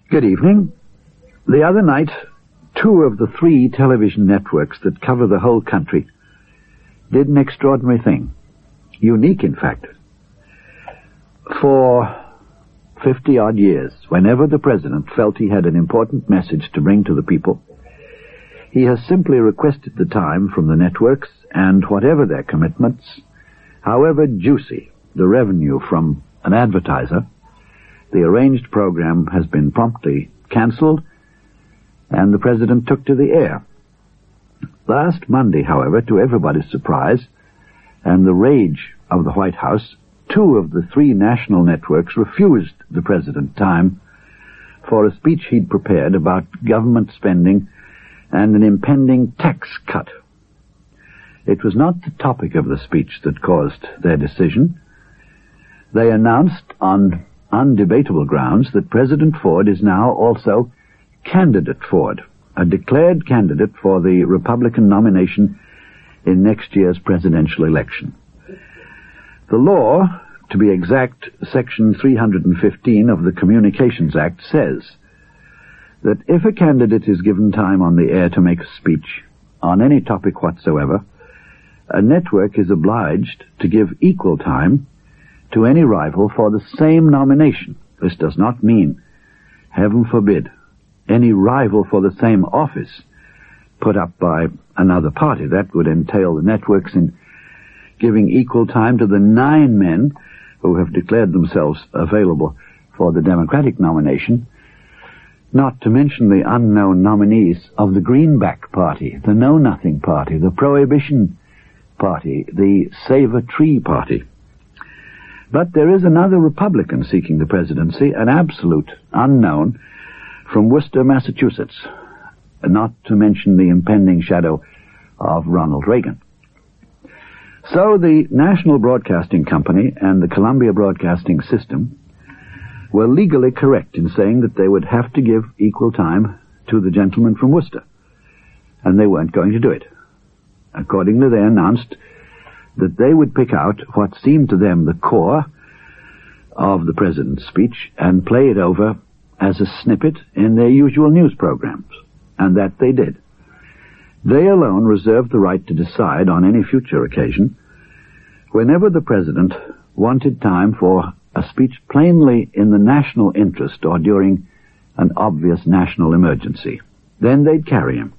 Good evening. The other night, 2 of the 3 television networks that cover the whole country did an extraordinary thing. Unique, in fact. For 50-odd years, whenever the President felt he had an important message to bring to the people, he has simply requested the time from the networks, and whatever their commitments, however juicy the revenue from an advertiser, the arranged program has been promptly cancelled, and the President took to the air. Last Monday, however, to everybody's surprise, and the rage of the White House, 2 of the 3 national networks refused the President time for a speech he'd prepared about government spending and an impending tax cut. It was not the topic of the speech that caused their decision. They announced on undebatable grounds that President Ford is now also Candidate Ford, a declared candidate for the Republican nomination in next year's presidential election. The law, to be exact, Section 315 of the Communications Act says that if a candidate is given time on the air to make a speech on any topic whatsoever, a network is obliged to give equal time to any rival for the same nomination. This does not mean, heaven forbid, any rival for the same office put up by another party. That would entail the networks in giving equal time to the 9 men who have declared themselves available for the Democratic nomination, not to mention the unknown nominees of the Greenback Party, the Know-Nothing Party, the Prohibition Party, the Save-a-Tree Party. But there is another Republican seeking the presidency, an absolute unknown from Worcester, Massachusetts, not to mention the impending shadow of Ronald Reagan. So the National Broadcasting Company and the Columbia Broadcasting System were legally correct in saying that they would have to give equal time to the gentleman from Worcester, and they weren't going to do it. Accordingly, they announced that they would pick out what seemed to them the core of the President's speech and play it over as a snippet in their usual news programs, and that they did. They alone reserved the right to decide on any future occasion whenever the President wanted time for a speech plainly in the national interest or during an obvious national emergency. Then they'd carry him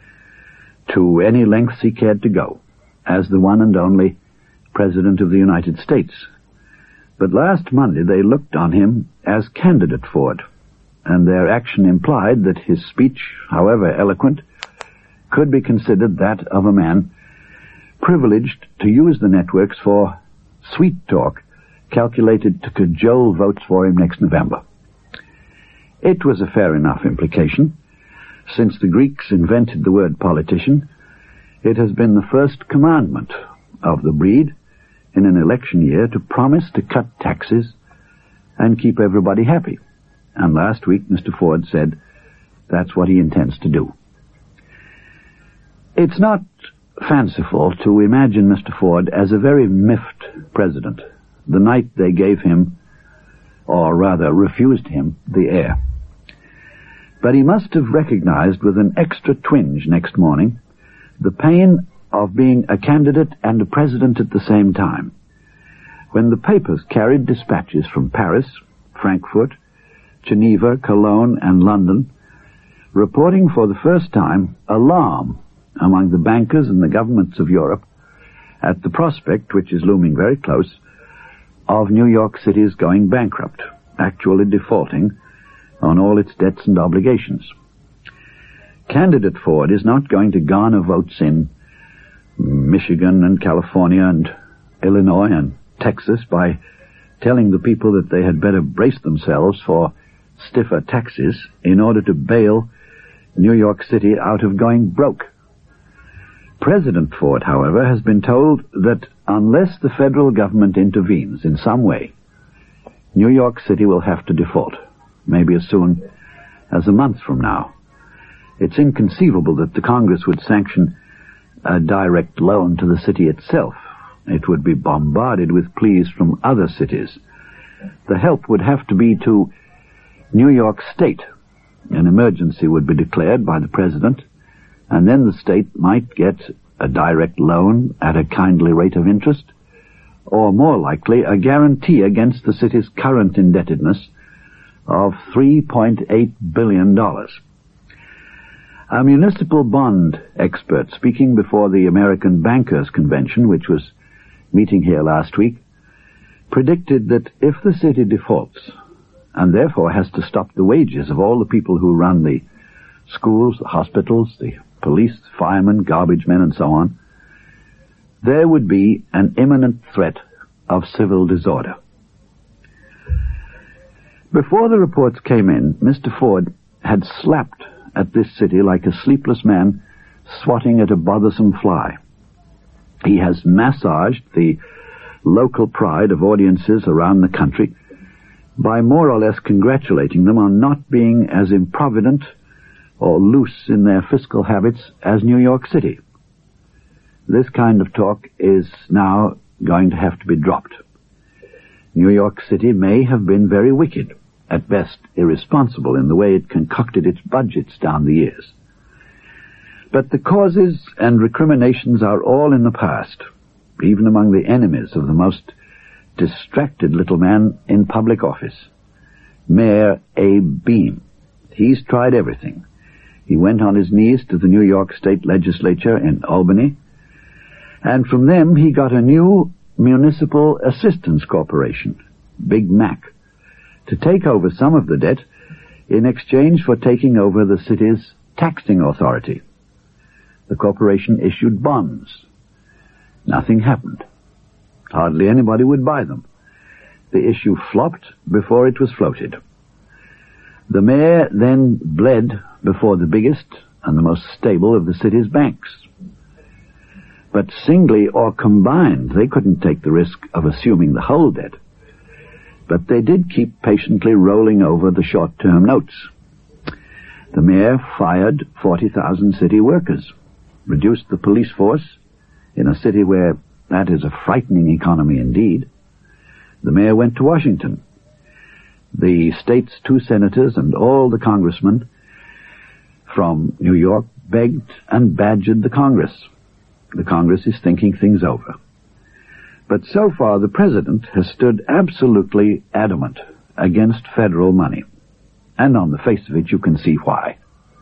to any lengths he cared to go, as the one and only President of the United States. But last Monday they looked on him as Candidate Ford, and their action implied that his speech, however eloquent, could be considered that of a man privileged to use the networks for sweet talk calculated to cajole votes for him next November. It was a fair enough implication. Since the Greeks invented the word politician, it has been the first commandment of the breed in an election year to promise to cut taxes and keep everybody happy. And last week Mr. Ford said that's what he intends to do. It's not fanciful to imagine Mr. Ford as a very miffed president the night they gave him, or rather refused him, the air. But he must have recognized with an extra twinge next morning the pain of being a candidate and a president at the same time, when the papers carried dispatches from Paris, Frankfurt, Geneva, Cologne, and London, reporting for the first time alarm among the bankers and the governments of Europe at the prospect, which is looming very close, of New York City's going bankrupt, actually defaulting on all its debts and obligations. Candidate Ford is not going to garner votes in Michigan and California and Illinois and Texas by telling the people that they had better brace themselves for stiffer taxes in order to bail New York City out of going broke. President Ford, however, has been told that unless the federal government intervenes in some way, New York City will have to default, maybe as soon as a month from now. It's inconceivable that the Congress would sanction a direct loan to the city itself. It would be bombarded with pleas from other cities. The help would have to be to New York State. An emergency would be declared by the president, and then the state might get a direct loan at a kindly rate of interest, or more likely a guarantee against the city's current indebtedness of $3.8 billion. A municipal bond expert speaking before the American Bankers Convention, which was meeting here last week, predicted that if the city defaults, and therefore has to stop the wages of all the people who run the schools, the hospitals, the police, firemen, garbage men, and so on, there would be an imminent threat of civil disorder. Before the reports came in, Mr. Ford had slapped at this city like a sleepless man swatting at a bothersome fly. He has massaged the local pride of audiences around the country by more or less congratulating them on not being as improvident or loose in their fiscal habits as New York City. This kind of talk is now going to have to be dropped. New York City may have been very wicked, at best irresponsible in the way it concocted its budgets down the years. But the causes and recriminations are all in the past, even among the enemies of the most distracted little man in public office, Mayor Abe Beame. He's tried everything. He went on his knees to the New York State Legislature in Albany, and from them he got a new Municipal Assistance Corporation, Big Mac, to take over some of the debt in exchange for taking over the city's taxing authority. The corporation issued bonds. Nothing happened. Hardly anybody would buy them. The issue flopped before it was floated. The mayor then bled before the biggest and the most stable of the city's banks. But singly or combined, they couldn't take the risk of assuming the whole debt. But they did keep patiently rolling over the short-term notes. The mayor fired 40,000 city workers, reduced the police force in a city where that is a frightening economy indeed. The mayor went to Washington. The state's 2 senators and all the congressmen from New York begged and badgered the Congress. The Congress is thinking things over. But so far the president has stood absolutely adamant against federal money. And on the face of it, you can see why.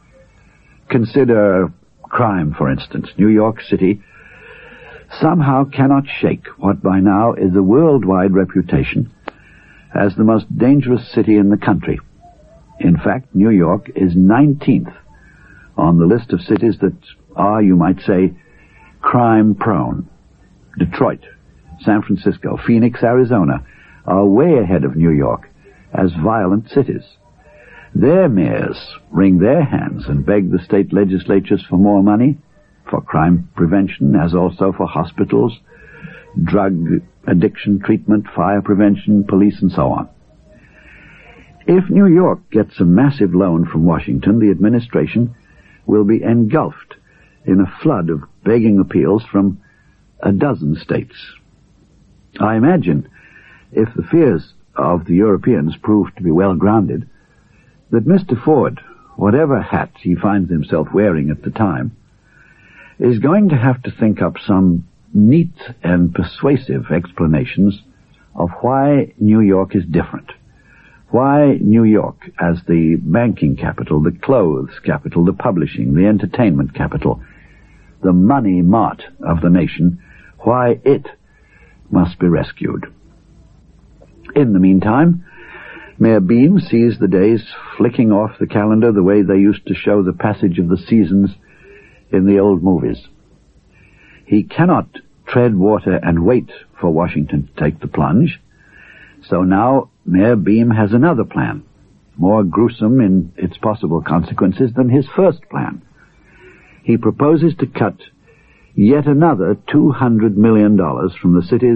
Consider crime, for instance. New York City somehow cannot shake what by now is a worldwide reputation as the most dangerous city in the country. In fact, New York is 19th on the list of cities that are, you might say, crime-prone. Detroit, San Francisco, Phoenix, Arizona are way ahead of New York as violent cities. Their mayors wring their hands and beg the state legislatures for more money, for crime prevention, as also for hospitals, drug addiction treatment, fire prevention, police, and so on. If New York gets a massive loan from Washington, the administration will be engulfed in a flood of begging appeals from a dozen states. I imagine, if the fears of the Europeans prove to be well grounded, that Mr. Ford, whatever hat he finds himself wearing at the time, is going to have to think up some neat and persuasive explanations of why New York is different. Why New York, as the banking capital, the clothes capital, the publishing, the entertainment capital, the money mart of the nation, why it must be rescued. In the meantime, Mayor Beame sees the days flicking off the calendar the way they used to show the passage of the seasons in the old movies. He cannot tread water and wait for Washington to take the plunge, so now Mayor Beame has another plan, more gruesome in its possible consequences than his first plan. He proposes to cut yet another $200 million from the city's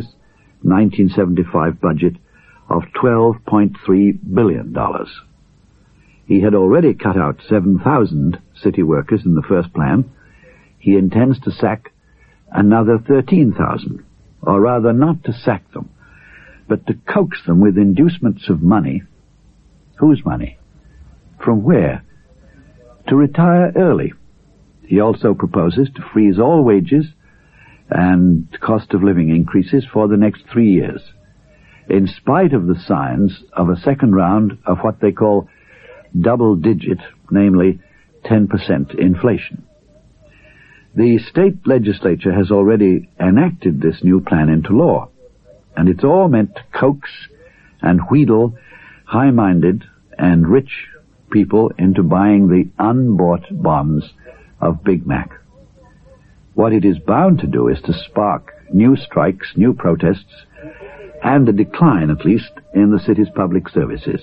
1975 budget of $12.3 billion. He had already cut out 7,000 city workers in the first plan. He intends to sack another 13,000, or rather not to sack them, but to coax them with inducements of money. Whose money? From where? To retire early. He also proposes to freeze all wages and cost of living increases for the next 3 years, in spite of the signs of a second round of what they call double-digit, namely 10% inflation. The state legislature has already enacted this new plan into law, and it's all meant to coax and wheedle high-minded and rich people into buying the unbought bonds of Big Mac. What it is bound to do is to spark new strikes, new protests, and a decline, at least, in the city's public services.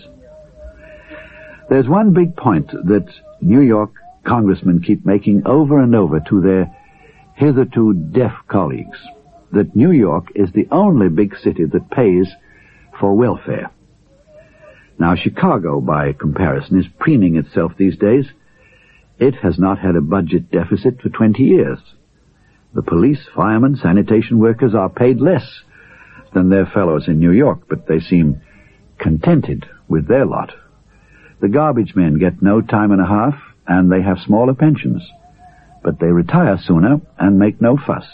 There's one big point that New York congressmen keep making over and over to their hitherto deaf colleagues, that New York is the only big city that pays for welfare. Now, Chicago, by comparison, is preening itself these days. It has not had a budget deficit for 20 years. The police, firemen, sanitation workers are paid less than their fellows in New York, but they seem contented with their lot. The garbage men get no time and a half, and they have smaller pensions, but they retire sooner and make no fuss.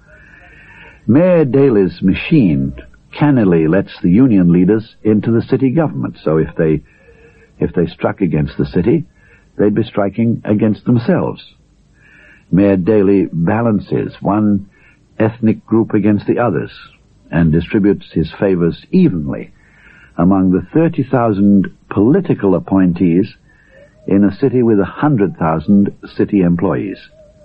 Mayor Daley's machine cannily lets the union leaders into the city government, so if they struck against the city, they'd be striking against themselves. Mayor Daley balances one ethnic group against the others and distributes his favors evenly among the 30,000 political appointees in a city with 100,000 city employees.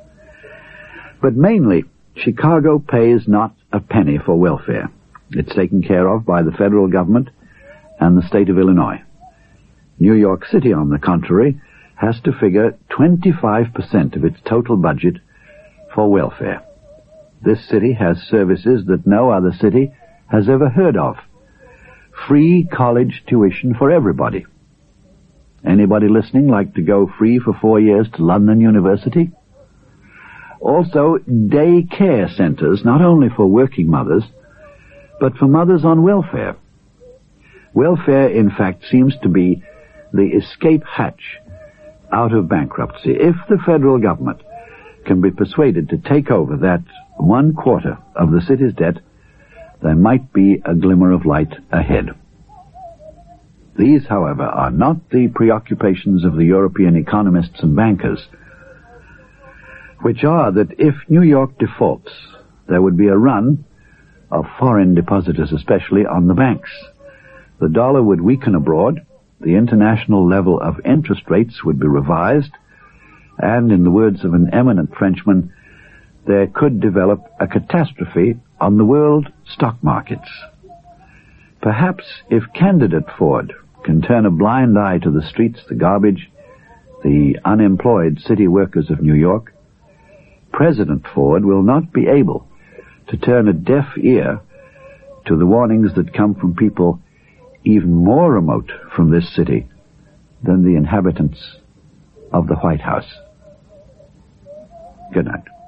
But mainly, Chicago pays not a penny for welfare. It's taken care of by the federal government and the state of Illinois. New York City, on the contrary, has to figure 25% of its total budget for welfare. This city has services that no other city has ever heard of. Free college tuition for everybody. Anybody listening like to go free for 4 years to London University? Also, day care centers, not only for working mothers, but for mothers on welfare. Welfare, in fact, seems to be the escape hatch out of bankruptcy. If the federal government can be persuaded to take over that 1/4 of the city's debt, there might be a glimmer of light ahead. These, however, are not the preoccupations of the European economists and bankers, which are that if New York defaults, there would be a run of foreign depositors, especially on the banks. The dollar would weaken abroad, the international level of interest rates would be revised, and, in the words of an eminent Frenchman, there could develop a catastrophe on the world stock markets. Perhaps if candidate Ford can turn a blind eye to the streets, the garbage, the unemployed city workers of New York, President Ford will not be able to turn a deaf ear to the warnings that come from people even more remote from this city than the inhabitants of the White House. Good night.